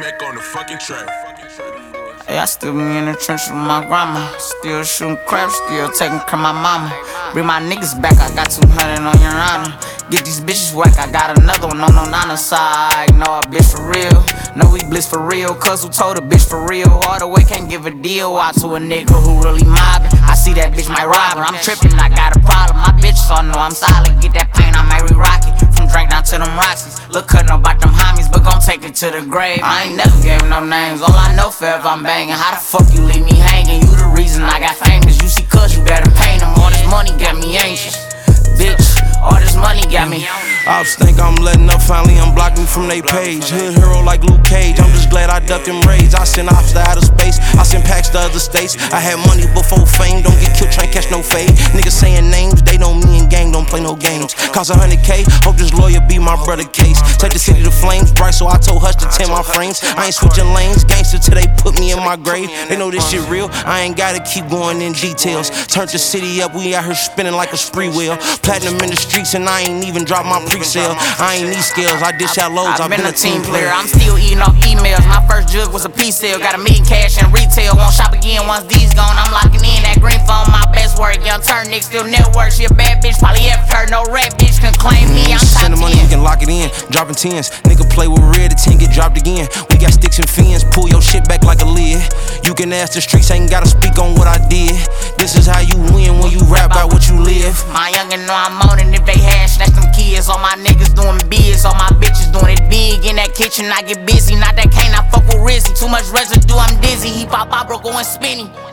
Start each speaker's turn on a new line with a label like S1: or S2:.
S1: T-Mac on the fucking track.
S2: Hey, I still be in the trench with my grandma. Still shooting crap, still taking care of my mama. Bring my niggas back, I got 200 on your honor. Get these bitches whack, I got another one on Nana side. Know a bitch for real, know we bliss for real. Cause who told a bitch for real? All the way can't give a deal out to a nigga who really mobbing. I see that bitch might rob her, I'm tripping, I got a problem. My bitches all know I'm solid, get that pain, I might re-rock it. From drink down to them Roxys, look cutting about them homies, but gon' take it to the grave. I ain't never gave no names, all I know forever I'm banging. How the fuck you leave me hanging? You the reason I got famous, you see cuz you better pay them. All this money got me anxious, bitch, all this money got me.
S3: Ops think I'm letting up, finally unblock me from they page. Hood hero like Luke Cage, I'm just glad I ducked them raids. I send ops to outer space, I send packs to other states. I had money before fame, don't get killed, trying catch no fade. Niggas saying names, they know me and gang don't play no games. Cost 100K, hope this lawyer be my brother case. Take the city to flames, bright, so I told Hush to 10 my frames. I ain't switching lanes, gangster till they put me in my grave. They know this shit real, I ain't gotta keep going in details. Turned the city up, we out here spinning like a spree wheel. Platinum in the streets and I ain't even dropped my pre-sale. I ain't need skills, I dish out loads, I've been a team player.
S2: I'm still eating off emails, my first jug was a P-sale. Got a million cash in retail, won't shop again once these gone. I'm locking in that green phone, my best work. Young turn nigga still network, she a bad bitch, probably ever heard. No rat bitch can claim me, I'm top 10.
S3: Send the money, you can lock it in, dropping 10s. Nigga play with red, the 10 get dropped again. We got sticks and fins, pull your shit back like a lid. You can ask the streets, ain't gotta speak on what I did. This is how you win when you rap about what you live.
S2: My youngin' know I'm on it, if they hash, that's them kids. All my niggas doing biz, all my bitches doing it big. In that kitchen, I get busy, not that cane, I fuck with Rizzy. Too much residue, I'm dizzy. He pop, I broke, going spinny.